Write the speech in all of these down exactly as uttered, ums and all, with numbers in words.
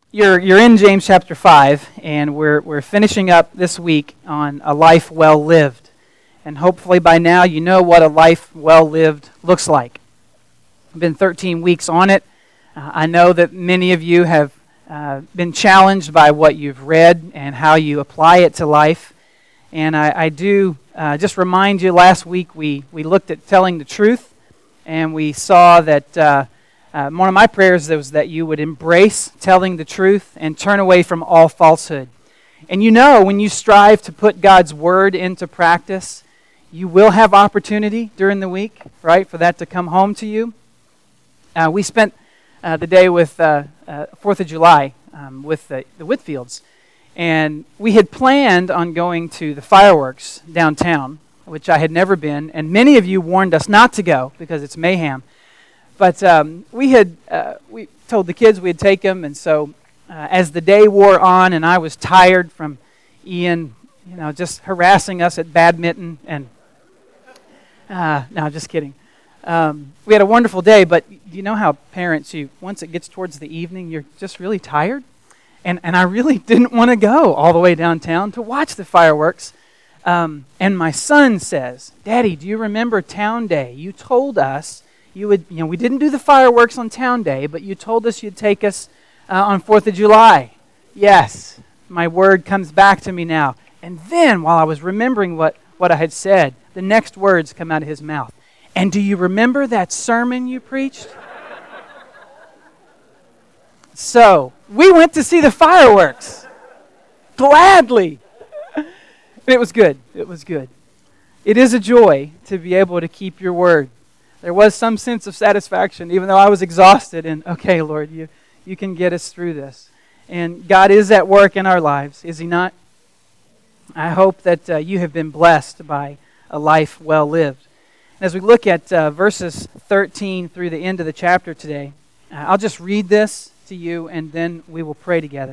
You're you're in James chapter five, and we're we're finishing up this week on a life well lived. And hopefully by now you know what a life well lived looks like. I've been thirteen weeks on it. Uh, I know that many of you have uh, been challenged by what you've read and how you apply it to life. And I, I do uh, just remind you, last week we, we looked at telling the truth, and we saw that uh, Uh, one of my prayers was that you would embrace telling the truth and turn away from all falsehood. And you know, when you strive to put God's Word into practice, you will have opportunity during the week, right, for that to come home to you. Uh, we spent uh, the day with uh, uh, fourth of July um, with the, the Whitfields. And we had planned on going to the fireworks downtown, which I had never been. And many of you warned us not to go because it's mayhem. But um, we had uh, we told the kids we'd take them, and so uh, as the day wore on, and I was tired from Ian, you know, just harassing us at badminton, and uh, no, just kidding. Um, we had a wonderful day, but you know how parents, you once it gets towards the evening, you're just really tired, and and I really didn't want to go all the way downtown to watch the fireworks. Um, and my son says, "Daddy, do you remember Town Day? You told us." You would, you know, we didn't do the fireworks on Town Day, but you told us you'd take us uh, on fourth of July. Yes, my word comes back to me now. And then, while I was remembering what, what I had said, the next words come out of his mouth. And do you remember that sermon you preached? So, we went to see the fireworks. Gladly. It was good. It was good. It is a joy to be able to keep your word. There was some sense of satisfaction, even though I was exhausted. And okay, Lord, you, you can get us through this. And God is at work in our lives, is He not? I hope that uh, you have been blessed by a life well lived. And as we look at uh, verses thirteen through the end of the chapter today, uh, I'll just read this to you, and then we will pray together.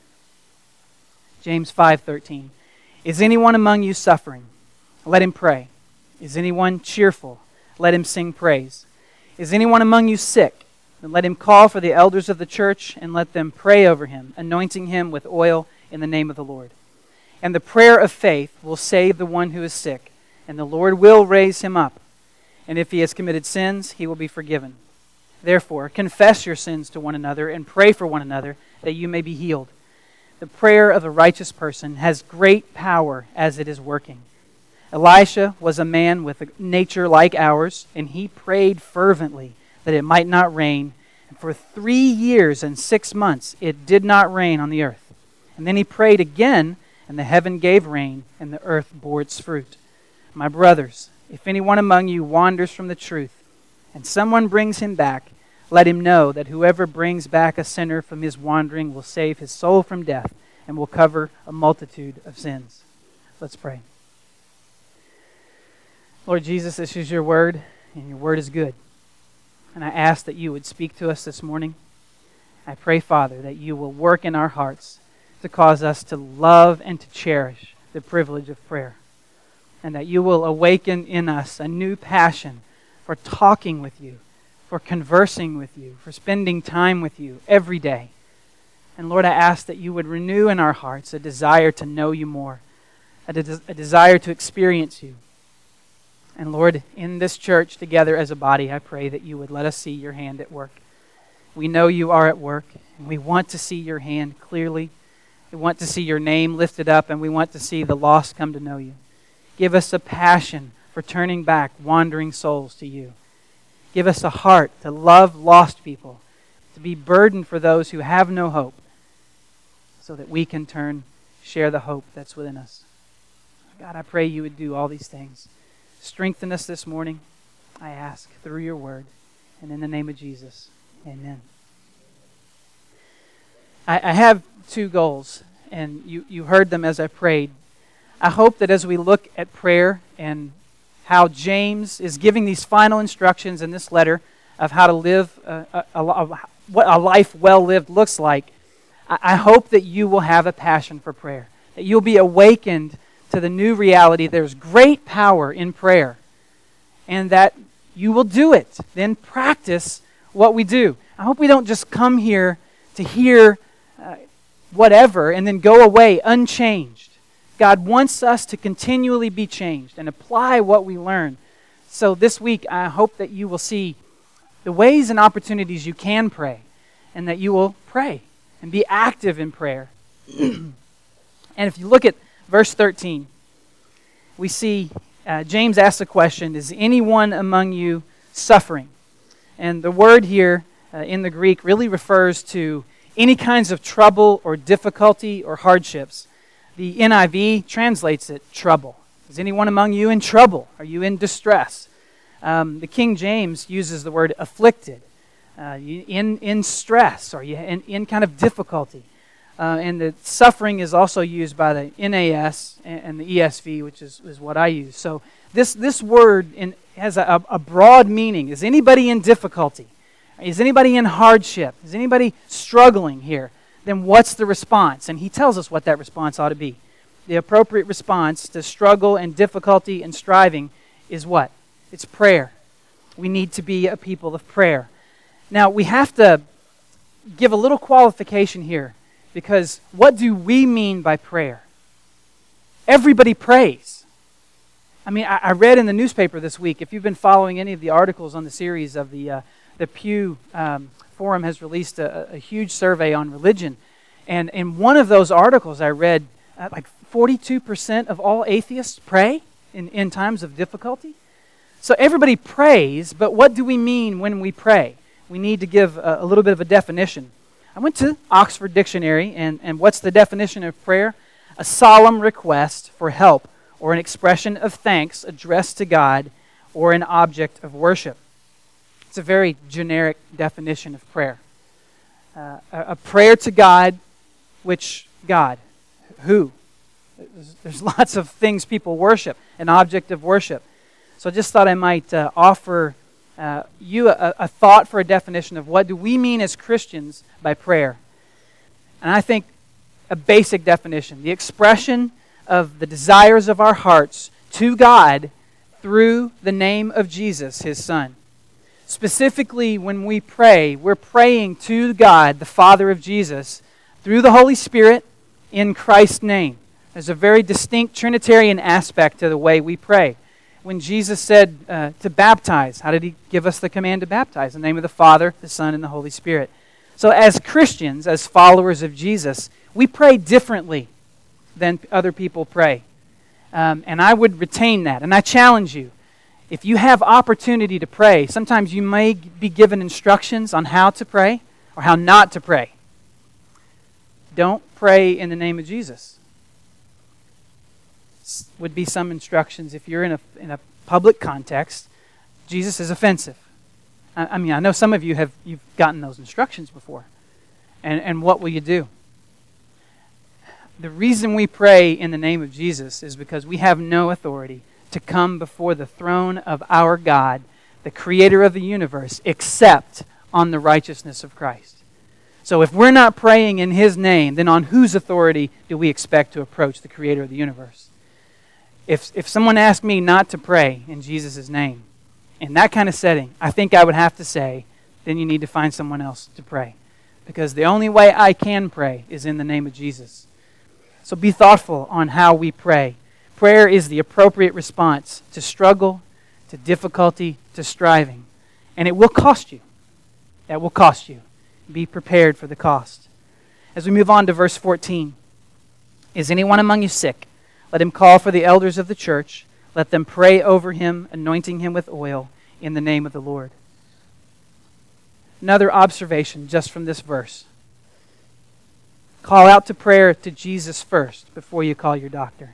James five thirteen. Is anyone among you suffering? Let him pray. Is anyone cheerful? Let him sing praise. Is anyone among you sick? Then let him call for the elders of the church and let them pray over him, anointing him with oil in the name of the Lord. And the prayer of faith will save the one who is sick, and the Lord will raise him up. And if he has committed sins, he will be forgiven. Therefore, confess your sins to one another and pray for one another that you may be healed. The prayer of a righteous person has great power as it is working. Elisha was a man with a nature like ours, and he prayed fervently that it might not rain. And for three years and six months it did not rain on the earth. And then he prayed again, and the heaven gave rain, and the earth bore its fruit. My brothers, if anyone among you wanders from the truth, and someone brings him back, let him know that whoever brings back a sinner from his wandering will save his soul from death, and will cover a multitude of sins. Let's pray. Lord Jesus, this is your word, and your word is good. And I ask that you would speak to us this morning. I pray, Father, that you will work in our hearts to cause us to love and to cherish the privilege of prayer. And that you will awaken in us a new passion for talking with you, for conversing with you, for spending time with you every day. And Lord, I ask that you would renew in our hearts a desire to know you more, a, de- a desire to experience you. And Lord, in this church together as a body, I pray that you would let us see your hand at work. We know you are at work, and we want to see your hand clearly. We want to see your name lifted up, and we want to see the lost come to know you. Give us a passion for turning back wandering souls to you. Give us a heart to love lost people, to be burdened for those who have no hope, so that we can turn, share the hope that's within us. God, I pray you would do all these things. Strengthen us this morning, I ask, through your word. And in the name of Jesus, amen. I, I have two goals, and you, you heard them as I prayed. I hope that as we look at prayer and how James is giving these final instructions in this letter of how to live, a, a, a, what a life well lived looks like, I, I hope that you will have a passion for prayer, that you'll be awakened to the new reality. There's great power in prayer, and that you will do it. Then practice what we do. I hope we don't just come here to hear uh, whatever and then go away unchanged. God wants us to continually be changed and apply what we learn. So this week, I hope that you will see the ways and opportunities you can pray, and that you will pray and be active in prayer. And if you look at verse thirteen, we see uh, James asks a question, is anyone among you suffering? And the word here uh, in the Greek really refers to any kinds of trouble or difficulty or hardships. The N I V translates it trouble. Is anyone among you in trouble? Are you in distress? Um, the King James uses the word afflicted. Uh, you in, in stress, or you in, in kind of difficulty. Uh, and the suffering is also used by the N A S and, and the E S V, which is, is what I use. So this, this word in, has a, a broad meaning. Is anybody in difficulty? Is anybody in hardship? Is anybody struggling here? Then what's the response? And he tells us what that response ought to be. The appropriate response to struggle and difficulty and striving is what? It's prayer. We need to be a people of prayer. Now, we have to give a little qualification here, because what do we mean by prayer? Everybody prays. I mean, I, I read in the newspaper this week, if you've been following any of the articles on the series of the, uh, the Pew um, Forum has released a, a huge survey on religion. And in one of those articles I read, uh, like forty-two percent of all atheists pray in, in times of difficulty. So everybody prays, but what do we mean when we pray? We need to give a, a little bit of a definition. I went to Oxford Dictionary, and, and what's the definition of prayer? A solemn request for help or an expression of thanks addressed to God or an object of worship. It's a very generic definition of prayer. Uh, a, a prayer to God, which God? Who? There's, there's lots of things people worship, an object of worship. So I just thought I might uh, offer uh, you a, a thought for a definition of what do we mean as Christians by prayer. And I think a basic definition, the expression of the desires of our hearts to God through the name of Jesus, His Son. Specifically, when we pray, we're praying to God, the Father of Jesus, through the Holy Spirit in Christ's name. There's a very distinct Trinitarian aspect to the way we pray. When Jesus said uh, to baptize, how did He give us the command to baptize? In the name of the Father, the Son, and the Holy Spirit. So as Christians, as followers of Jesus, we pray differently than other people pray. Um, and I would retain that. And I challenge you, if you have opportunity to pray, sometimes you may be given instructions on how to pray or how not to pray. Don't pray in the name of Jesus. Would be some instructions if you're in a in a public context. Jesus is offensive. I, I mean, I know some of you have you've gotten those instructions before. And and what will you do? The reason we pray in the name of Jesus is because we have no authority to come before the throne of our God, the Creator of the universe, except on the righteousness of Christ. So if we're not praying in His name, then on whose authority do we expect to approach the Creator of the universe? If if someone asked me not to pray in Jesus' name, in that kind of setting, I think I would have to say, then you need to find someone else to pray. Because the only way I can pray is in the name of Jesus. So be thoughtful on how we pray. Prayer is the appropriate response to struggle, to difficulty, to striving. And it will cost you. That will cost you. Be prepared for the cost. As we move on to verse fourteen, is anyone among you sick? Let him call for the elders of the church. Let them pray over him, anointing him with oil in the name of the Lord. Another observation just from this verse. Call out to prayer to Jesus first before you call your doctor.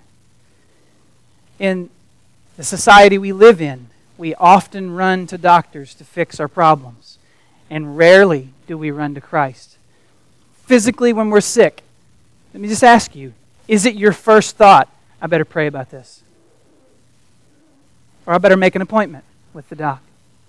In the society we live in, we often run to doctors to fix our problems, and rarely do we run to Christ. Physically, when we're sick, let me just ask you, is it your first thought, I better pray about this? Or I better make an appointment with the doc?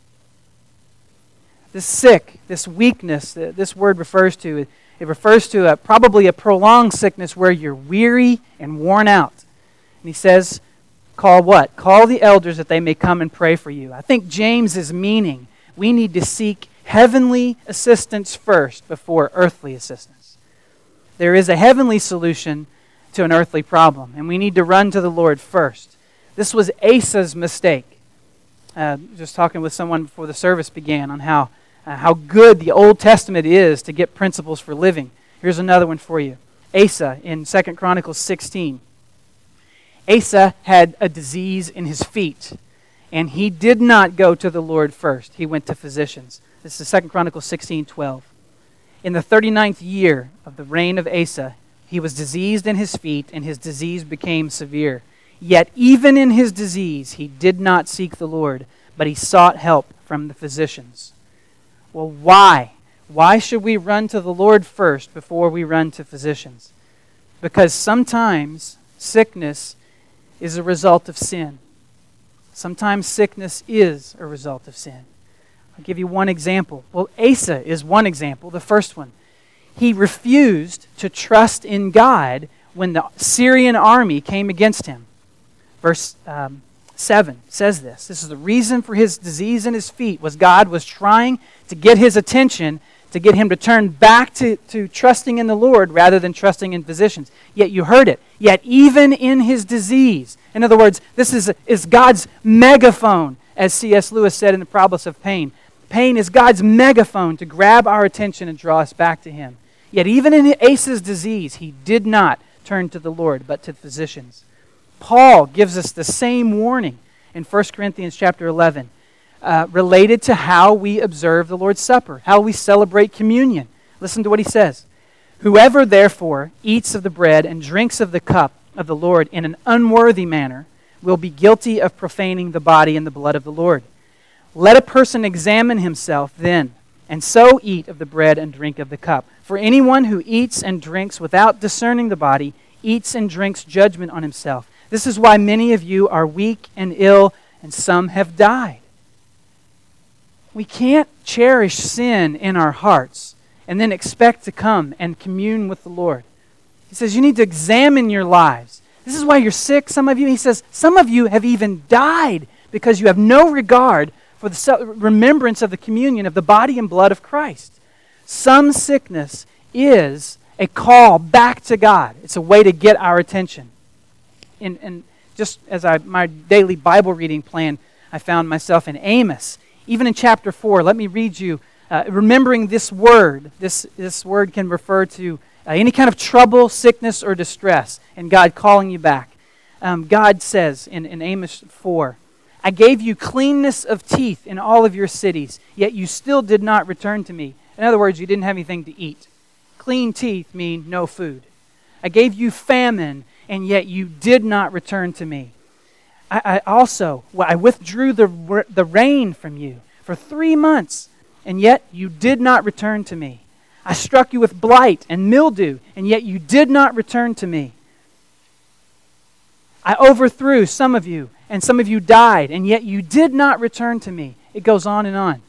This sick, this weakness that this word refers to, it refers to a, probably a prolonged sickness where you're weary and worn out. And he says, call what? Call the elders that they may come and pray for you. I think James is meaning we need to seek heavenly assistance first before earthly assistance. There is a heavenly solution to an earthly problem, and we need to run to the Lord first. This was Asa's mistake. Uh, just talking with someone before the service began on how, uh, how good the Old Testament is to get principles for living. Here's another one for you. Asa in Second Chronicles sixteen. Asa had a disease in his feet, and he did not go to the Lord first. He went to physicians. This is Second Chronicles sixteen twelve. In the thirty-ninth year of the reign of Asa, he was diseased in his feet, and his disease became severe. Yet even in his disease, he did not seek the Lord, but he sought help from the physicians. Well, why? Why should we run to the Lord first before we run to physicians? Because sometimes sickness is a result of sin. Sometimes sickness is a result of sin. I'll give you one example. Well, Asa is one example, the first one. He refused to trust in God when the Syrian army came against him. Verse um, seven says this. This is the reason for his disease in his feet, was God was trying to get his attention, to get him to turn back to, to trusting in the Lord rather than trusting in physicians. Yet you heard it. Yet even in his disease. In other words, this is, is God's megaphone, as C S Lewis said in The Problems of Pain. Pain is God's megaphone to grab our attention and draw us back to him. Yet even in Asa's disease, he did not turn to the Lord, but to physicians. Paul gives us the same warning in First Corinthians chapter eleven, uh, related to how we observe the Lord's Supper, how we celebrate communion. Listen to what he says. Whoever therefore eats of the bread and drinks of the cup of the Lord in an unworthy manner will be guilty of profaning the body and the blood of the Lord. Let a person examine himself then, and so eat of the bread and drink of the cup. For anyone who eats and drinks without discerning the body eats and drinks judgment on himself. This is why many of you are weak and ill, and some have died. We can't cherish sin in our hearts and then expect to come and commune with the Lord. He says you need to examine your lives. This is why you're sick, some of you. He says some of you have even died because you have no regard for the remembrance of the communion of the body and blood of Christ. Some sickness is a call back to God. It's a way to get our attention. And, and just as I my daily Bible reading plan, I found myself in Amos. Even in chapter four, let me read you, uh, remembering this word. This, this word can refer to uh, any kind of trouble, sickness, or distress, and God calling you back. Um, God says in, in Amos four, I gave you cleanness of teeth in all of your cities, yet you still did not return to me. In other words, you didn't have anything to eat. Clean teeth mean no food. I gave you famine, and yet you did not return to me. I, I also, well, I withdrew the, the rain from you for three months, and yet you did not return to me. I struck you with blight and mildew, and yet you did not return to me. I overthrew some of you, and some of you died, and yet you did not return to me. It goes on and on.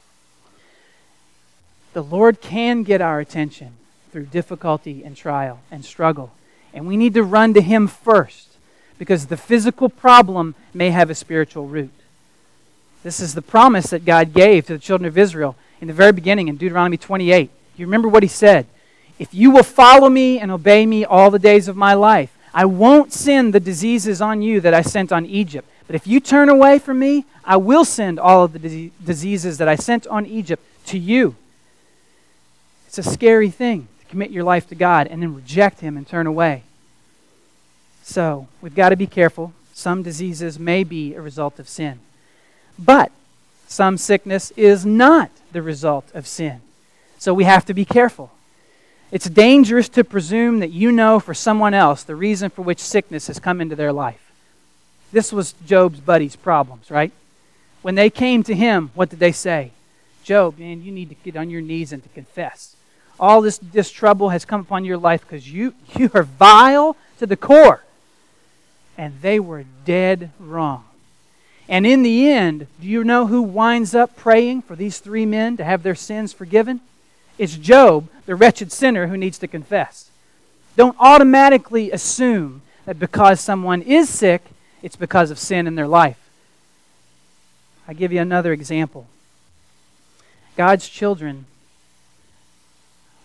The Lord can get our attention through difficulty and trial and struggle. And we need to run to him first, because the physical problem may have a spiritual root. This is the promise that God gave to the children of Israel in the very beginning in Deuteronomy twenty-eight. You remember what he said? If you will follow me and obey me all the days of my life, I won't send the diseases on you that I sent on Egypt. But if you turn away from me, I will send all of the dis- diseases that I sent on Egypt to you. It's a scary thing to commit your life to God and then reject him and turn away. So we've got to be careful. Some diseases may be a result of sin. But some sickness is not the result of sin. So we have to be careful. It's dangerous to presume that you know for someone else the reason for which sickness has come into their life. This was Job's buddies' problems, right? When they came to him, what did they say? Job, man, you need to get on your knees and to confess. All this, this trouble has come upon your life because you, you are vile to the core. And they were dead wrong. And in the end, do you know who winds up praying for these three men to have their sins forgiven? It's Job, the wretched sinner who needs to confess. Don't automatically assume that because someone is sick, it's because of sin in their life. I'll give you another example. God's children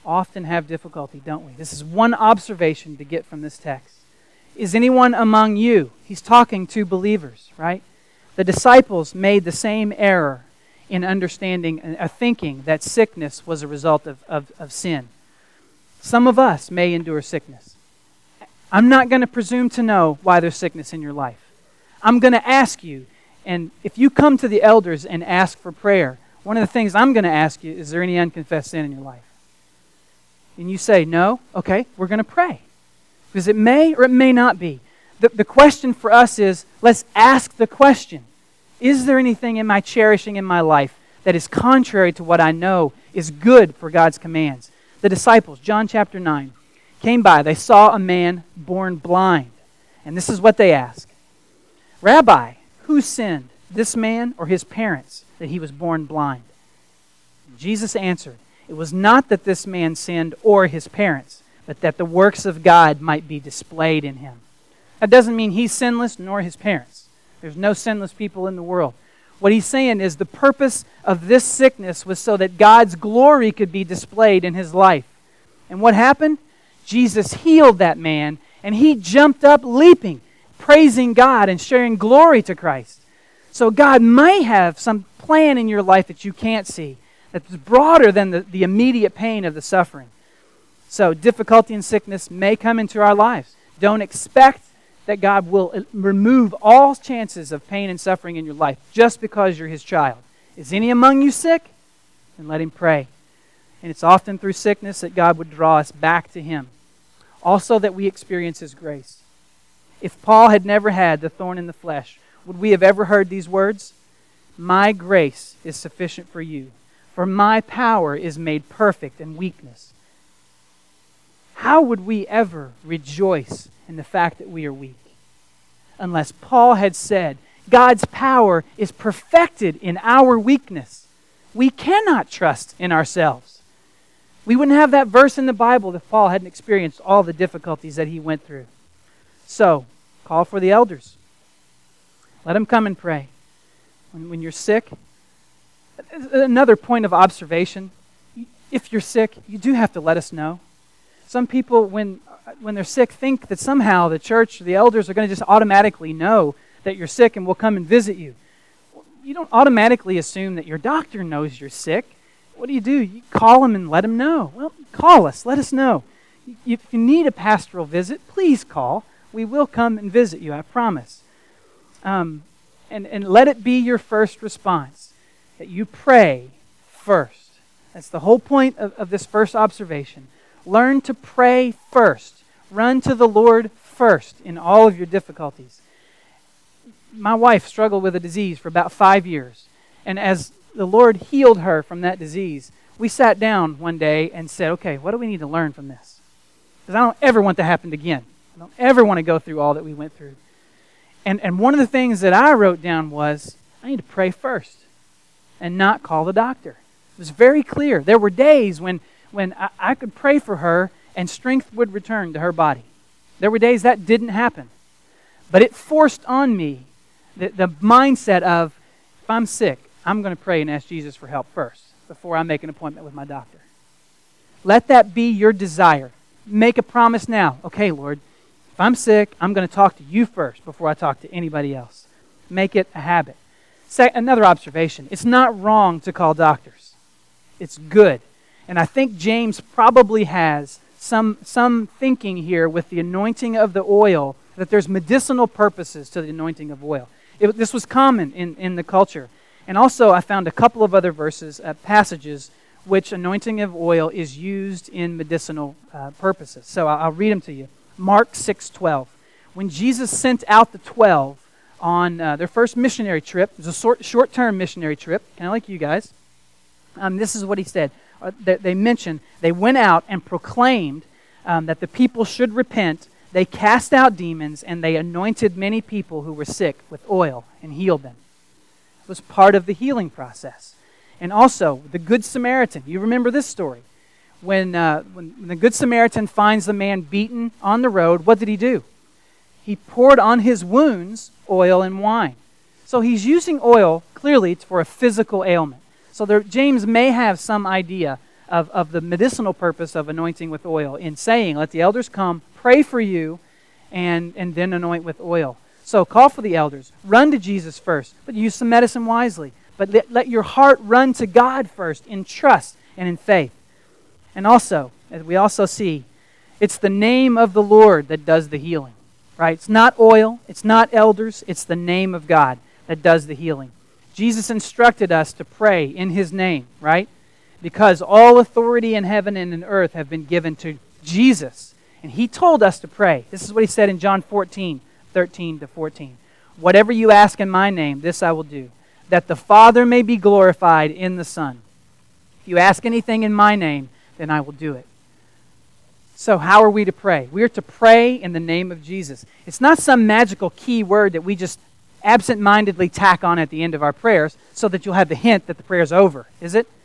often have difficulty, don't we? This is one observation to get from this text. Is anyone among you? He's talking to believers, right? The disciples made the same error in understanding and thinking that sickness was a result of, of, of sin. Some of us may endure sickness. I'm not going to presume to know why there's sickness in your life. I'm going to ask you, and if you come to the elders and ask for prayer, one of the things I'm going to ask you, is there any unconfessed sin in your life? And you say, no, okay, we're going to pray. Because it may or it may not be. The, the question for us is, let's ask the question. Is there anything in my cherishing in my life that is contrary to what I know is good for God's commands? The disciples, John chapter nine, came by. They saw a man born blind. And this is what they asked. Rabbi, who sinned, this man or his parents, that he was born blind? Jesus answered, it was not that this man sinned or his parents, but that the works of God might be displayed in him. That doesn't mean he's sinless nor his parents. There's no sinless people in the world. What he's saying is the purpose of this sickness was so that God's glory could be displayed in his life. And what happened? Jesus healed that man, and he jumped up leaping, praising God and sharing glory to Christ. So God may have some plan in your life that you can't see, that's broader than the, the immediate pain of the suffering. So difficulty and sickness may come into our lives. Don't expect that God will remove all chances of pain and suffering in your life just because you're his child. Is any among you sick? Then let him pray. And it's often through sickness that God would draw us back to him. Also that we experience his grace. If Paul had never had the thorn in the flesh, would we have ever heard these words? My grace is sufficient for you, for my power is made perfect in weakness. How would we ever rejoice in the fact that we are weak? Unless Paul had said, God's power is perfected in our weakness. We cannot trust in ourselves. We wouldn't have that verse in the Bible if Paul hadn't experienced all the difficulties that he went through. So, call for the elders. Let them come and pray. When, when you're sick, another point of observation, if you're sick, you do have to let us know. Some people, when when they're sick, think that somehow the church, the elders are going to just automatically know that you're sick and will come and visit you. You don't automatically assume that your doctor knows you're sick. What do you do? You call them and let them know. Well, call us. Let us know. If you need a pastoral visit, please call. We will come and visit you, I promise. Um, and, and let it be your first response, that you pray first. That's the whole point of, of this first observation. Learn to pray first. Run to the Lord first in all of your difficulties. My wife struggled with a disease for about five years. And as the Lord healed her from that disease, we sat down one day and said, okay, what do we need to learn from this? Because I don't ever want that to happen again. I don't ever want to go through all that we went through. And, and one of the things that I wrote down was, I need to pray first and not call the doctor. It was very clear. There were days when when I, I could pray for her and strength would return to her body. There were days that didn't happen. But it forced on me the, the mindset of, if I'm sick, I'm going to pray and ask Jesus for help first before I make an appointment with my doctor. Let that be your desire. Make a promise now. Okay, Lord, if I'm sick, I'm going to talk to you first before I talk to anybody else. Make it a habit. Se- another observation. It's not wrong to call doctors. It's good. And I think James probably has some, some thinking here with the anointing of the oil, that there's medicinal purposes to the anointing of oil. It, this was common in, in the culture. And also I found a couple of other verses, uh, passages, which anointing of oil is used in medicinal uh, purposes. So I'll, I'll read them to you. Mark six twelve. When Jesus sent out the twelve on uh, their first missionary trip, it was a short, short-term missionary trip, kind of like you guys, um, this is what he said. Uh, they, they mentioned they went out and proclaimed um, that the people should repent. They cast out demons, and they anointed many people who were sick with oil and healed them. It was part of the healing process. And also, the Good Samaritan. You remember this story. When, uh, when the Good Samaritan finds the man beaten on the road, what did he do? He poured on his wounds oil and wine. So he's using oil, clearly, for a physical ailment. So there, James may have some idea of, of the medicinal purpose of anointing with oil in saying, let the elders come, pray for you, and, and then anoint with oil. So call for the elders. Run to Jesus first, but use some medicine wisely. But let, let your heart run to God first in trust and in faith. And also, as we also see, it's the name of the Lord that does the healing. Right? It's not oil, it's not elders, it's the name of God that does the healing. Jesus instructed us to pray in His name, right? Because all authority in heaven and in earth have been given to Jesus. And He told us to pray. This is what He said in John fourteen, thirteen to fourteen. Whatever you ask in my name, this I will do, that the Father may be glorified in the Son. If you ask anything in my name, then I will do it. So how are we to pray? We are to pray in the name of Jesus. It's not some magical key word that we just absent-mindedly tack on at the end of our prayers so that you'll have the hint that the prayer's over, is it?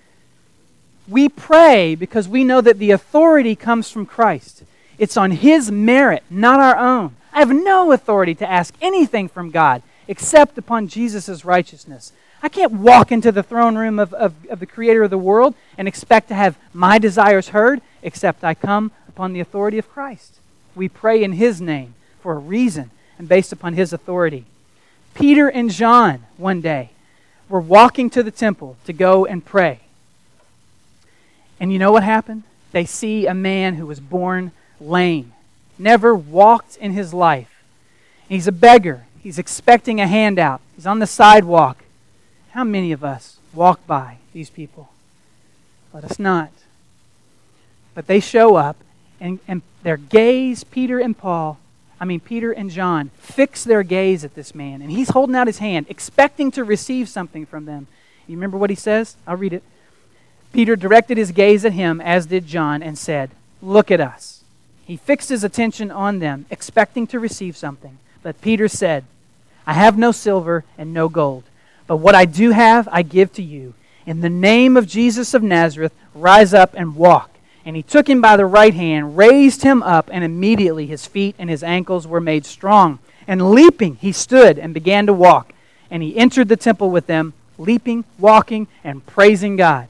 We pray because we know that the authority comes from Christ. It's on His merit, not our own. I have no authority to ask anything from God except upon Jesus' righteousness. I can't walk into the throne room of, of, of the Creator of the world and expect to have my desires heard, except I come upon the authority of Christ. We pray in His name for a reason and based upon His authority. Peter and John one day were walking to the temple to go and pray. And you know what happened? They see a man who was born lame, never walked in his life. He's a beggar. He's expecting a handout. He's on the sidewalk. How many of us walk by these people? Let us not. But they show up, and, and their gaze, Peter and Paul, I mean Peter and John, fix their gaze at this man. And he's holding out his hand, expecting to receive something from them. You remember what he says? I'll read it. Peter directed his gaze at him, as did John, and said, "Look at us." He fixed his attention on them, expecting to receive something. But Peter said, "I have no silver and no gold, but what I do have I give to you. In the name of Jesus of Nazareth, rise up and walk." And he took him by the right hand, raised him up, and immediately his feet and his ankles were made strong. And leaping, he stood and began to walk. And he entered the temple with them, leaping, walking, and praising God.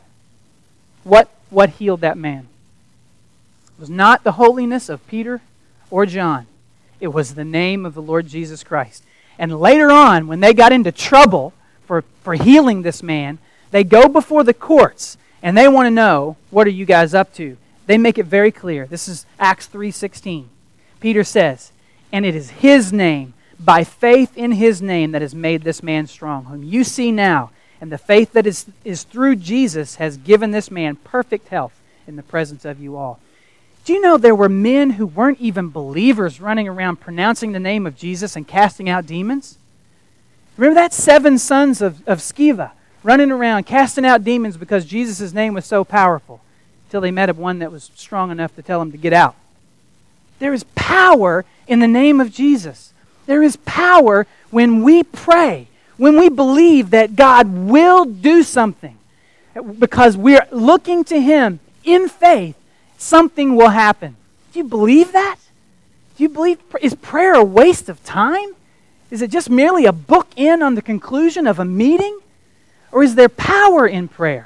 What, what healed that man? It was not the holiness of Peter or John. It was the name of the Lord Jesus Christ. And later on, when they got into trouble for, for healing this man, they go before the courts, and they want to know, what are you guys up to? They make it very clear. This is Acts three sixteen. Peter says, "And it is His name, by faith in His name, that has made this man strong, whom you see now. And the faith that is, is through Jesus has given this man perfect health in the presence of you all." Do you know there were men who weren't even believers running around pronouncing the name of Jesus and casting out demons? Remember that? Seven sons of, of Sceva running around casting out demons because Jesus' name was so powerful, until they met one that was strong enough to tell him to get out. There is power in the name of Jesus. There is power when we pray, when we believe that God will do something. Because we're looking to Him in faith, something will happen. Do you believe that? Do you believe, is prayer a waste of time? Is it just merely a bookend on the conclusion of a meeting? Or is there power in prayer?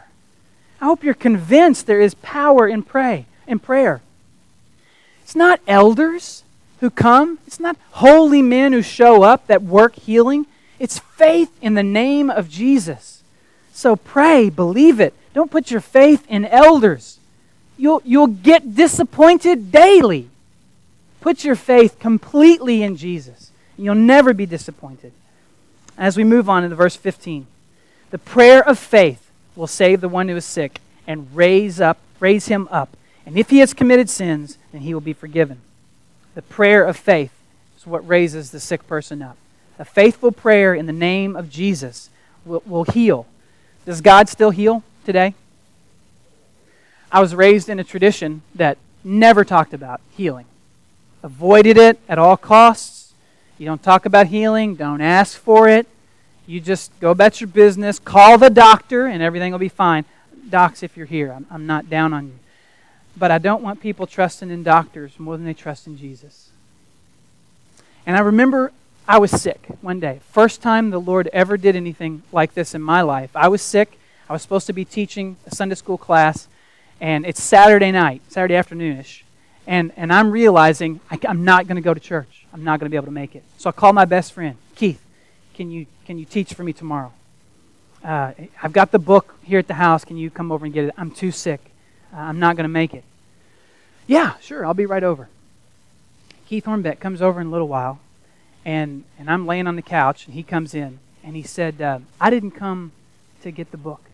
I hope you're convinced there is power in pray, in prayer. It's not elders who come. It's not holy men who show up that work healing. It's faith in the name of Jesus. So pray, believe it. Don't put your faith in elders. You'll, you'll get disappointed daily. Put your faith completely in Jesus. And you'll never be disappointed. As we move on into verse fifteen. The prayer of faith will save the one who is sick and raise up, raise him up. And if he has committed sins, then he will be forgiven. The prayer of faith is what raises the sick person up. A faithful prayer in the name of Jesus will, will heal. Does God still heal today? I was raised in a tradition that never talked about healing. Avoided it at all costs. You don't talk about healing. Don't ask for it. You just go about your business, call the doctor, and everything will be fine. Docs, if you're here, I'm, I'm not down on you. But I don't want people trusting in doctors more than they trust in Jesus. And I remember I was sick one day. First time the Lord ever did anything like this in my life. I was sick. I was supposed to be teaching a Sunday school class, and it's Saturday night, Saturday afternoonish, and, and I'm realizing I, I'm not going to go to church. I'm not going to be able to make it. So I call my best friend, Keith, can you, can you teach for me tomorrow? Uh, I've got the book here at the house. Can you come over and get it? I'm too sick. Uh, I'm not going to make it. Yeah, sure, I'll be right over. Keith Hornbeck comes over in a little while, and, and I'm laying on the couch, and he comes in, and he said, uh, I didn't come to get the book.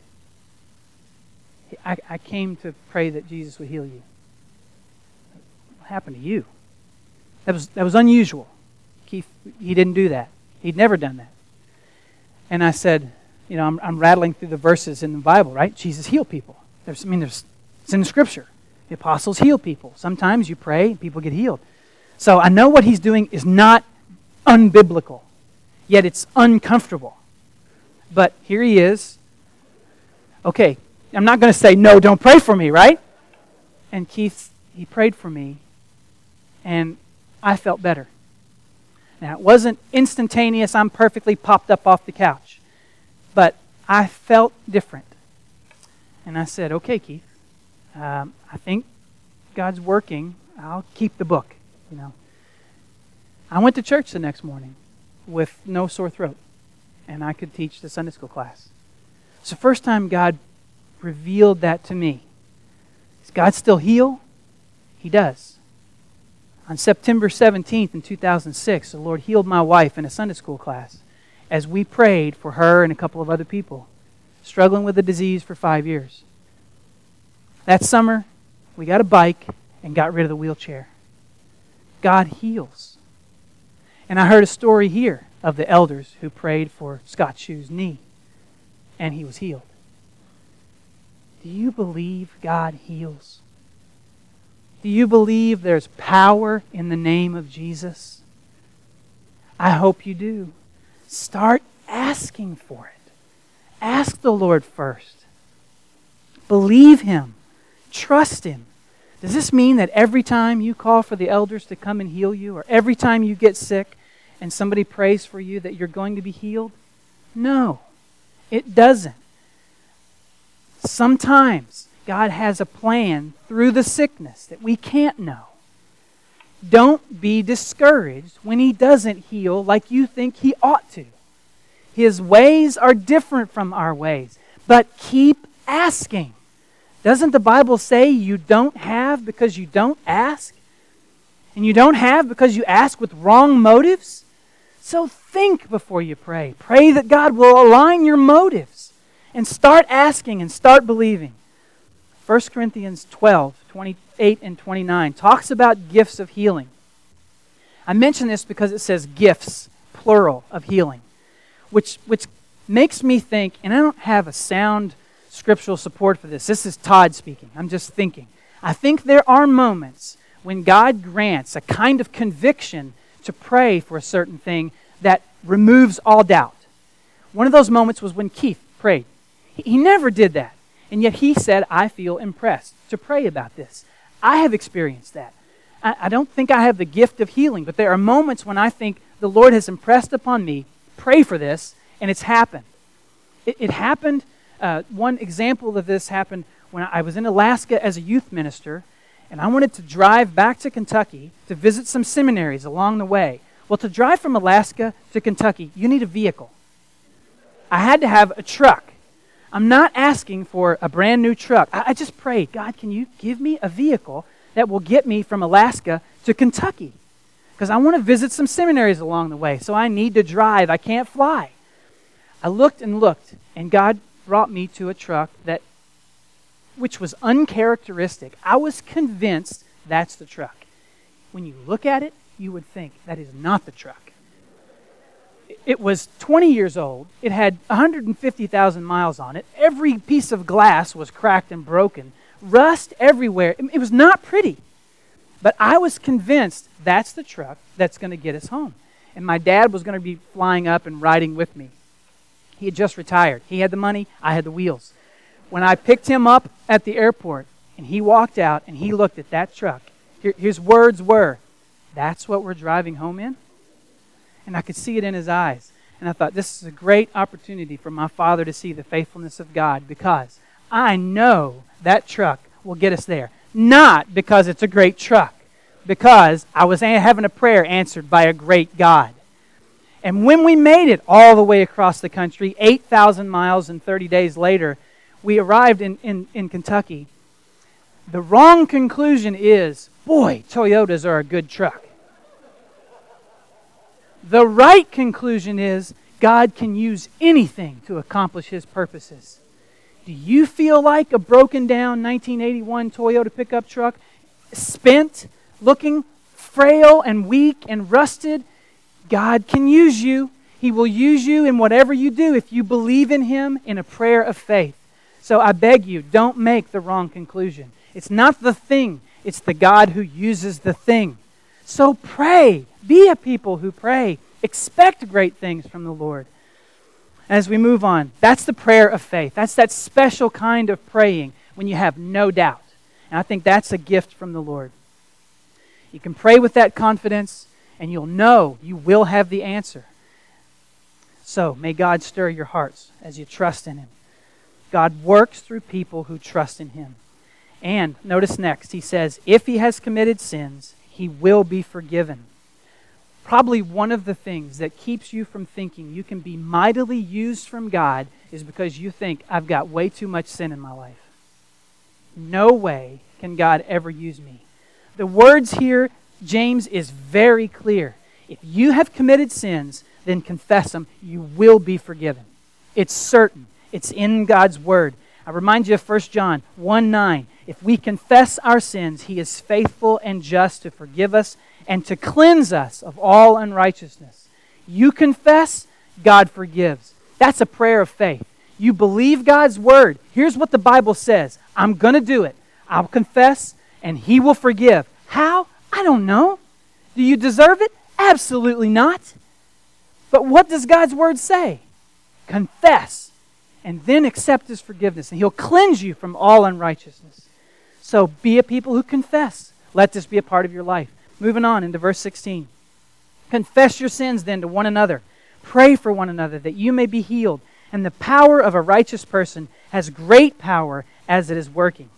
I, I came to pray that Jesus would heal you. What happened to you? That was, that was unusual. Keith, he didn't do that. He'd never done that. And I said, you know, I'm, I'm rattling through the verses in the Bible, right? Jesus healed people. There's, I mean, there's, it's in the Scripture. The apostles heal people. Sometimes you pray and people get healed. So I know what he's doing is not unbiblical, yet it's uncomfortable. But here he is. Okay, I'm not going to say, no, don't pray for me, right? And Keith, he prayed for me, and I felt better. Now, it wasn't instantaneous. I'm perfectly popped up off the couch. But I felt different. And I said, okay, Keith, um, I think God's working. I'll keep the book, you know. I went to church the next morning with no sore throat, and I could teach the Sunday school class. It's the first time God revealed that to me. Does God still heal? He does. On September seventeenth in two thousand six, the Lord healed my wife in a Sunday school class as we prayed for her and a couple of other people struggling with the disease for five years. That summer, we got a bike and got rid of the wheelchair. God heals. And I heard a story here of the elders who prayed for Scott Shue's knee, and he was healed. Do you believe God heals? Do you believe there's power in the name of Jesus? I hope you do. Start asking for it. Ask the Lord first. Believe Him. Trust Him. Does this mean that every time you call for the elders to come and heal you, or every time you get sick and somebody prays for you that you're going to be healed? No, it doesn't. Sometimes God has a plan through the sickness that we can't know. Don't be discouraged when He doesn't heal like you think He ought to. His ways are different from our ways, but keep asking. Doesn't the Bible say you don't have because you don't ask? And you don't have because you ask with wrong motives? So think before you pray. Pray that God will align your motives and start asking and start believing. First Corinthians twelve, twenty-eight and twenty-nine talks about gifts of healing. I mention this because it says gifts, plural, of healing, which, which makes me think, and I don't have a sound scriptural support for this. This is Todd speaking. I'm just thinking. I think there are moments when God grants a kind of conviction to pray for a certain thing that removes all doubt. One of those moments was when Keith prayed. He, he never did that. And yet he said, I feel impressed to pray about this. I have experienced that. I, I don't think I have the gift of healing, but there are moments when I think the Lord has impressed upon me, pray for this, and it's happened. It, it happened, uh, one example of this happened when I was in Alaska as a youth minister, and I wanted to drive back to Kentucky to visit some seminaries along the way. Well, to drive from Alaska to Kentucky, you need a vehicle. I had to have a truck. I'm not asking for a brand new truck. I, I just prayed, God, can you give me a vehicle that will get me from Alaska to Kentucky? Because I want to visit some seminaries along the way, so I need to drive. I can't fly. I looked and looked, and God brought me to a truck that, which was uncharacteristic. I was convinced that's the truck. When you look at it, you would think that is not the truck. It was twenty years old. It had one hundred fifty thousand miles on it. Every piece of glass was cracked and broken. Rust everywhere. It was not pretty. But I was convinced that's the truck that's going to get us home. And my dad was going to be flying up and riding with me. He had just retired. He had the money. I had the wheels. When I picked him up at the airport and he walked out and he looked at that truck, here, his words were, that's what we're driving home in? And I could see it in his eyes. And I thought, this is a great opportunity for my father to see the faithfulness of God, because I know that truck will get us there. Not because it's a great truck, because I was having a prayer answered by a great God. And when we made it all the way across the country, eight thousand miles and thirty days later, we arrived in, in, in Kentucky. The wrong conclusion is, boy, Toyotas are a good truck. The right conclusion is, God can use anything to accomplish His purposes. Do you feel like a broken down nineteen eighty-one Toyota pickup truck, spent, looking frail and weak and rusted? God can use you. He will use you in whatever you do if you believe in Him in a prayer of faith. So I beg you, don't make the wrong conclusion. It's not the thing, it's the God who uses the thing. So pray. Be a people who pray. Expect great things from the Lord. As we move on, that's the prayer of faith. That's that special kind of praying when you have no doubt. And I think that's a gift from the Lord. You can pray with that confidence, and you'll know you will have the answer. So may God stir your hearts as you trust in Him. God works through people who trust in Him. And notice next, He says, if he has committed sins, he will be forgiven. Probably one of the things that keeps you from thinking you can be mightily used from God is because you think, I've got way too much sin in my life. No way can God ever use me. The words here, James is very clear. If you have committed sins, then confess them. You will be forgiven. It's certain. It's in God's Word. I remind you of First John one nine. If we confess our sins, He is faithful and just to forgive us and to cleanse us of all unrighteousness. You confess, God forgives. That's a prayer of faith. You believe God's Word. Here's what the Bible says. I'm going to do it. I'll confess, and He will forgive. How? I don't know. Do you deserve it? Absolutely not. But what does God's Word say? Confess, and then accept His forgiveness, and He'll cleanse you from all unrighteousness. So be a people who confess. Let this be a part of your life. Moving on into verse sixteen. Confess your sins then to one another. Pray for one another that you may be healed. And the power of a righteous person has great power as it is working.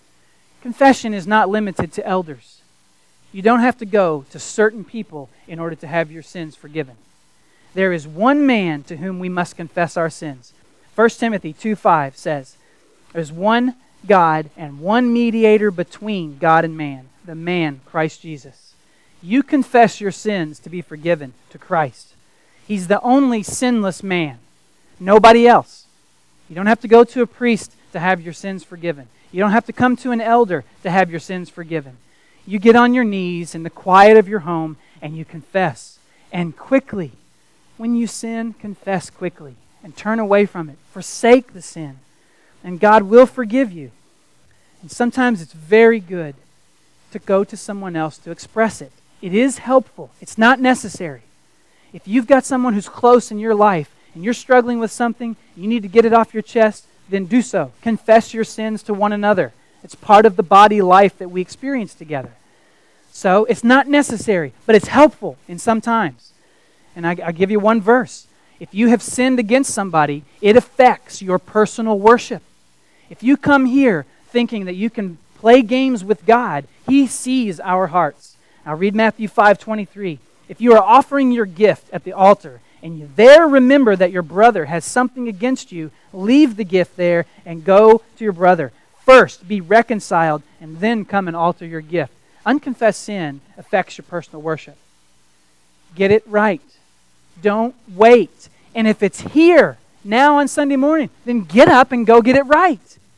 Confession is not limited to elders. You don't have to go to certain people in order to have your sins forgiven. There is one man to whom we must confess our sins. First Timothy two five says, there's one God and one mediator between God and man, the man, Christ Jesus. You confess your sins to be forgiven to Christ. He's the only sinless man. Nobody else. You don't have to go to a priest to have your sins forgiven. You don't have to come to an elder to have your sins forgiven. You get on your knees in the quiet of your home and you confess. And quickly, when you sin, confess quickly and turn away from it. Forsake the sin. And God will forgive you. And sometimes it's very good to go to someone else to express it. It is helpful. It's not necessary. If you've got someone who's close in your life and you're struggling with something, you need to get it off your chest, then do so. Confess your sins to one another. It's part of the body life that we experience together. So it's not necessary, but it's helpful in some times. And I, I'll give you one verse. If you have sinned against somebody, it affects your personal worship. If you come here thinking that you can play games with God, He sees our hearts. Now read Matthew five twenty-three. If you are offering your gift at the altar and you there remember that your brother has something against you, leave the gift there and go to your brother. First, be reconciled and then come and alter your gift. Unconfessed sin affects your personal worship. Get it right. Don't wait. And if it's here now on Sunday morning, then get up and go get it right.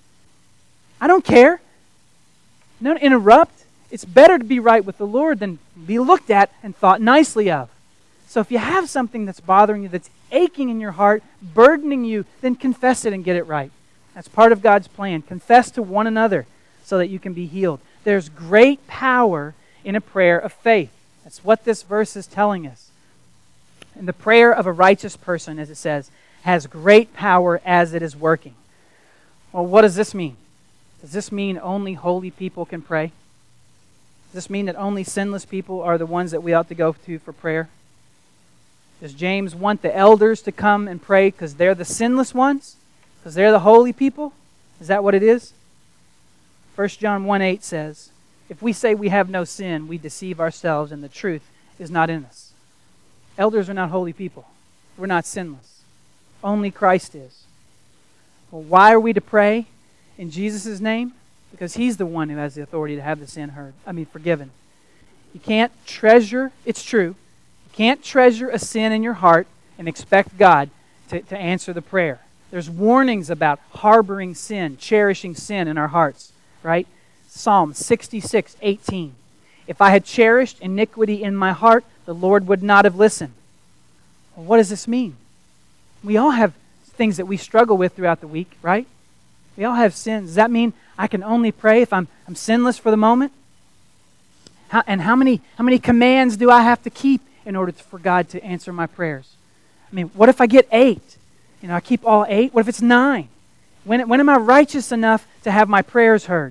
I don't care. Don't interrupt. It's better to be right with the Lord than be looked at and thought nicely of. So if you have something that's bothering you, that's aching in your heart, burdening you, then confess it and get it right. That's part of God's plan. Confess to one another so that you can be healed. There's great power in a prayer of faith. That's what this verse is telling us. And the prayer of a righteous person, as it says, has great power as it is working. Well, what does this mean? Does this mean only holy people can pray? Does this mean that only sinless people are the ones that we ought to go to for prayer? Does James want the elders to come and pray because they're the sinless ones? Because they're the holy people? Is that what it is? First John one eight says, if we say we have no sin, we deceive ourselves and the truth is not in us. Elders are not holy people. We're not sinless. Only Christ is. Well, why are we to pray in Jesus' name? Because He's the one who has the authority to have the sin heard. I mean, forgiven. You can't treasure, it's true, you can't treasure a sin in your heart and expect God to, to answer the prayer. There's warnings about harboring sin, cherishing sin in our hearts, right? Psalm sixty-six eighteen. If I had cherished iniquity in my heart, the Lord would not have listened. Well, what does this mean? We all have things that we struggle with throughout the week, right? We all have sins. Does that mean I can only pray if I'm, I'm sinless for the moment? How, and how many, how many commands do I have to keep in order to, for God to answer my prayers? I mean, what if I get eight? You know, I keep all eight. What if it's nine? When, when am I righteous enough to have my prayers heard?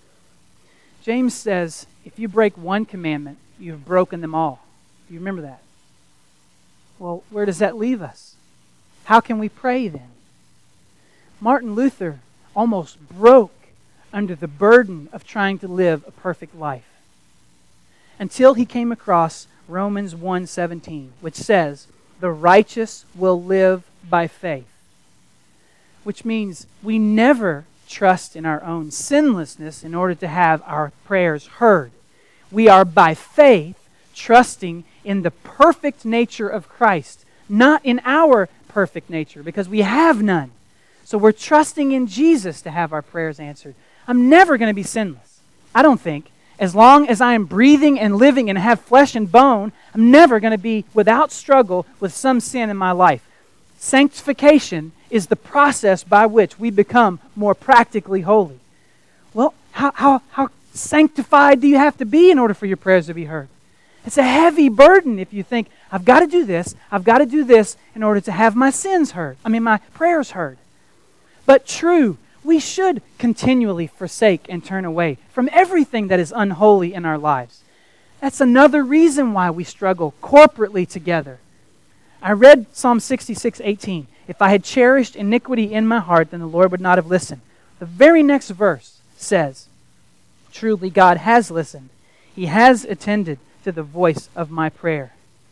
James says, if you break one commandment, you've broken them all. Do you remember that? Well, where does that leave us? How can we pray then? Martin Luther almost broke under the burden of trying to live a perfect life until he came across Romans one seventeen, which says, the righteous will live by faith. Which means we never trust in our own sinlessness in order to have our prayers heard. We are by faith trusting in the perfect nature of Christ, not in our perfect nature, because we have none. So we're trusting in Jesus to have our prayers answered. I'm never going to be sinless. I don't think. As long as I am breathing and living and have flesh and bone, I'm never going to be without struggle with some sin in my life. Sanctification is the process by which we become more practically holy. Well, how, how, how sanctified do you have to be in order for your prayers to be heard? It's a heavy burden if you think, I've got to do this, I've got to do this in order to have my sins heard. I mean, my prayers heard. But true, we should continually forsake and turn away from everything that is unholy in our lives. That's another reason why we struggle corporately together. I read Psalm sixty-six eighteen. If I had cherished iniquity in my heart, then the Lord would not have listened. The very next verse says, truly God has listened. He has attended to the voice of my prayer.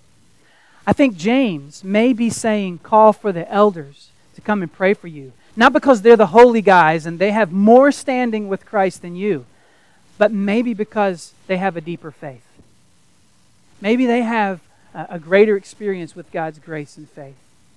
I think James may be saying, call for the elders to come and pray for you. Not because they're the holy guys and they have more standing with Christ than you, but maybe because they have a deeper faith. Maybe they have a, a greater experience with God's grace and faith.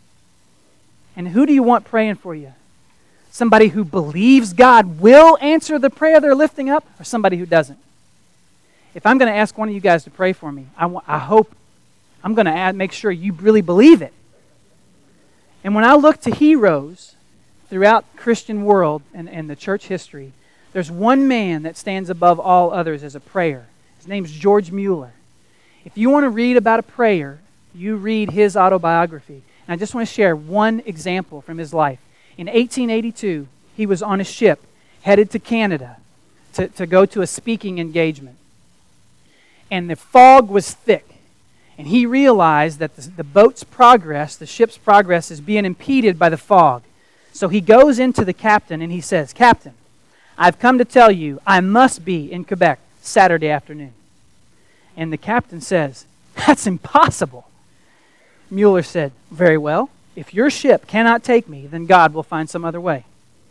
And who do you want praying for you? Somebody who believes God will answer the prayer they're lifting up, or somebody who doesn't? If I'm going to ask one of you guys to pray for me, I, I hope I'm going to add, make sure you really believe it. And when I look to heroes throughout the Christian world and, and the church history, there's one man that stands above all others as a prayer. His name's George Mueller. If you want to read about a prayer, you read his autobiography. And I just want to share one example from his life. In eighteen eighty-two, he was on a ship headed to Canada to, to go to a speaking engagement. And the fog was thick. And he realized that the, the boat's progress, the ship's progress, is being impeded by the fog. So he goes into the captain and he says, Captain, I've come to tell you I must be in Quebec Saturday afternoon. And the captain says, that's impossible. Mueller said, very well, if your ship cannot take me, then God will find some other way.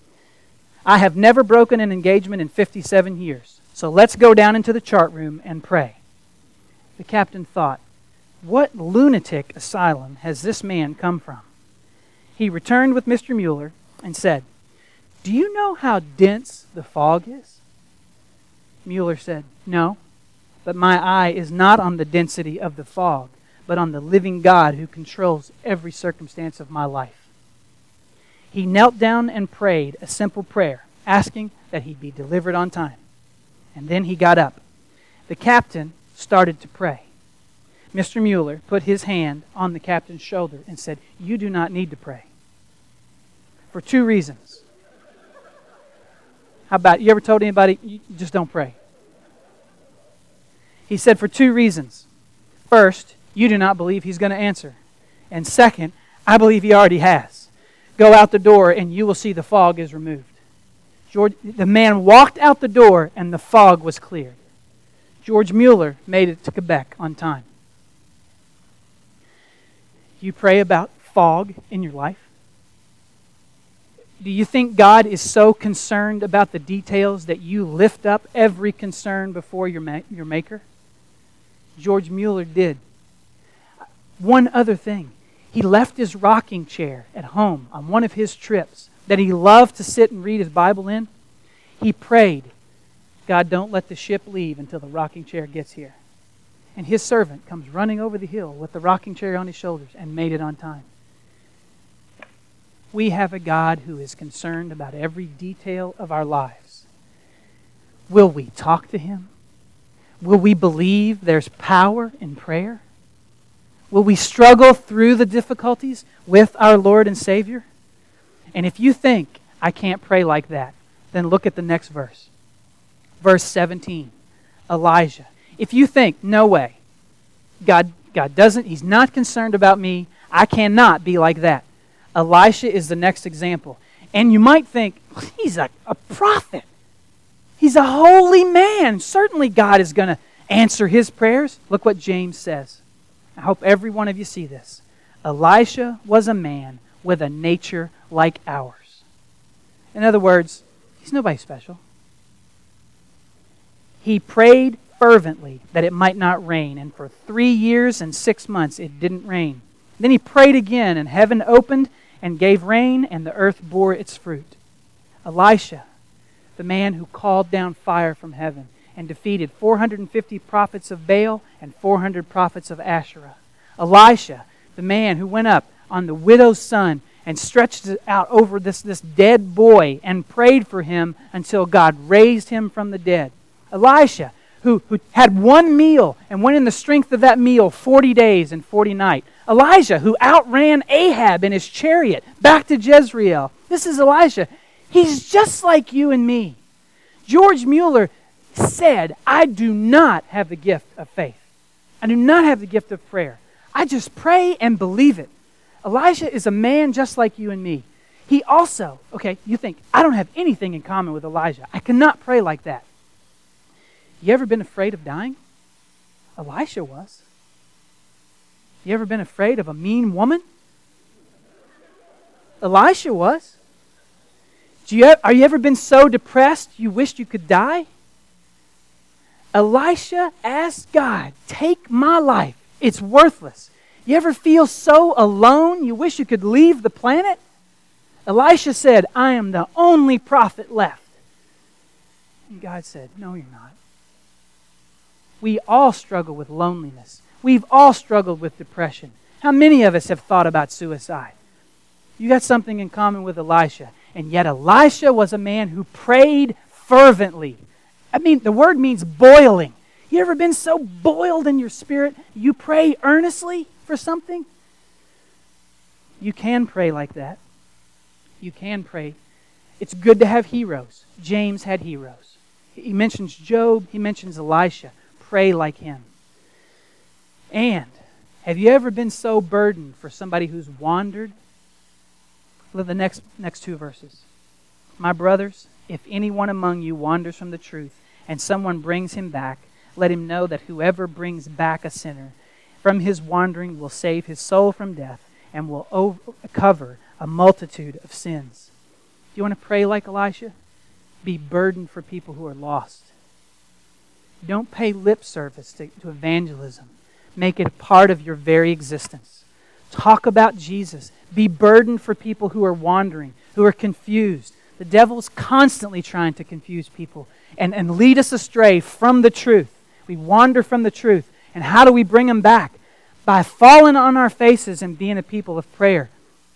I have never broken an engagement in fifty-seven years, so let's go down into the chart room and pray. The captain thought, what lunatic asylum has this man come from? He returned with Mister Mueller and said, do you know how dense the fog is? Mueller said, no, but my eye is not on the density of the fog, but on the living God who controls every circumstance of my life. He knelt down and prayed a simple prayer, asking that he be delivered on time. And then he got up. The captain started to pray. Mister Mueller put his hand on the captain's shoulder and said, you do not need to pray. For two reasons. How about, you ever told anybody, you just don't pray? He said, for two reasons. First, you do not believe he's going to answer. And second, I believe he already has. Go out the door and you will see the fog is removed. George, the man walked out the door and the fog was cleared. George Mueller made it to Quebec on time. You pray about fog in your life? Do you think God is so concerned about the details that you lift up every concern before your, ma- your Maker? George Mueller did. One other thing. He left his rocking chair at home on one of his trips that he loved to sit and read his Bible in. He prayed, God, don't let the ship leave until the rocking chair gets here. And his servant comes running over the hill with the rocking chair on his shoulders and made it on time. We have a God who is concerned about every detail of our lives. Will we talk to Him? Will we believe there's power in prayer? Will we struggle through the difficulties with our Lord and Savior? And if you think, I can't pray like that, then look at the next verse. Verse seventeen. Elijah. If you think, no way, God, God doesn't, He's not concerned about me, I cannot be like that. Elisha is the next example. And you might think, he's a, a prophet. He's a holy man. Certainly God is going to answer his prayers. Look what James says. I hope every one of you see this. Elisha was a man with a nature like ours. In other words, he's nobody special. He prayed fervently that it might not rain, and for three years and six months it didn't rain. Then he prayed again, and heaven opened and gave rain, and the earth bore its fruit. Elisha, the man who called down fire from heaven and defeated four hundred fifty prophets of Baal and four hundred prophets of Asherah. Elisha, the man who went up on the widow's son and stretched it out over this, this dead boy and prayed for him until God raised him from the dead. Elisha, who, who had one meal and went in the strength of that meal forty days and forty nights. Elijah, who outran Ahab in his chariot back to Jezreel. This is Elijah. He's just like you and me. George Mueller said, I do not have the gift of faith. I do not have the gift of prayer. I just pray and believe it. Elijah is a man just like you and me. He also, okay, you think, I don't have anything in common with Elijah. I cannot pray like that. You ever been afraid of dying? Elisha was. You ever been afraid of a mean woman? Elisha was. Do you, are you ever been so depressed you wished you could die? Elisha asked God, take my life. It's worthless. You ever feel so alone you wish you could leave the planet? Elisha said, I am the only prophet left. And God said, no, you're not. We all struggle with loneliness. We've all struggled with depression. How many of us have thought about suicide? You got something in common with Elisha. And yet Elisha was a man who prayed fervently. I mean, the word means boiling. You ever been so boiled in your spirit, you pray earnestly for something? You can pray like that. You can pray. It's good to have heroes. James had heroes. He mentions Job. He mentions Elisha. Pray like him. And have you ever been so burdened for somebody who's wandered? Look at the next, next two verses. My brothers, if anyone among you wanders from the truth and someone brings him back, let him know that whoever brings back a sinner from his wandering will save his soul from death and will over, cover a multitude of sins. Do you want to pray like Elisha? Be burdened for people who are lost. Don't pay lip service to, to evangelism. Make it a part of your very existence. Talk about Jesus. Be burdened for people who are wandering, who are confused. The devil's constantly trying to confuse people and, and lead us astray from the truth. We wander from the truth. And how do we bring them back? By falling on our faces and being a people of prayer.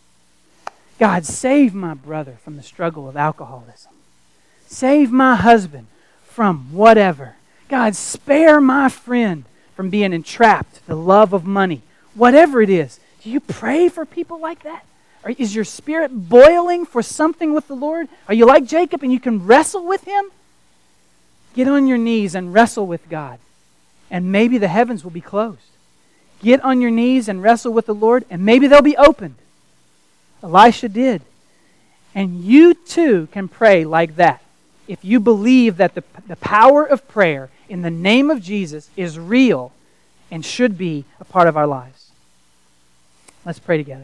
God, save my brother from the struggle of alcoholism. Save my husband from whatever. God, spare my friend from being entrapped, the love of money. Whatever it is. Do you pray for people like that? Or is your spirit boiling for something with the Lord? Are you like Jacob and you can wrestle with him? Get on your knees and wrestle with God. And maybe the heavens will be closed. Get on your knees and wrestle with the Lord, and maybe they'll be opened. Elisha did. And you too can pray like that. if you believe that the, the power of prayer in the name of Jesus is real and should be a part of our lives. Let's pray together.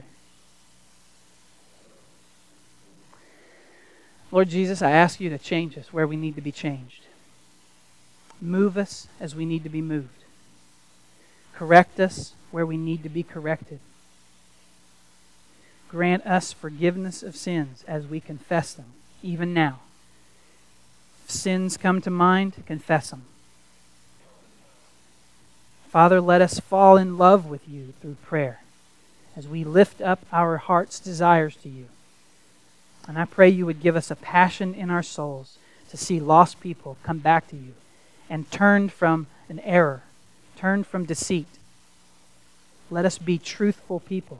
Lord Jesus, I ask you to change us where we need to be changed. Move us as we need to be moved. Correct us where we need to be corrected. Grant us forgiveness of sins as we confess them, even now. If sins come to mind, confess them. Father, let us fall in love with you through prayer as we lift up our heart's desires to you. And I pray you would give us a passion in our souls to see lost people come back to you and turn from an error, turn from deceit. Let us be truthful people.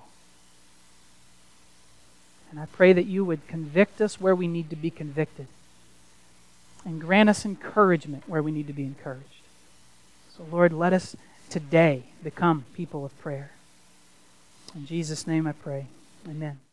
And I pray that you would convict us where we need to be convicted and grant us encouragement where we need to be encouraged. So Lord, let us today become people of prayer. In Jesus' name I pray. Amen.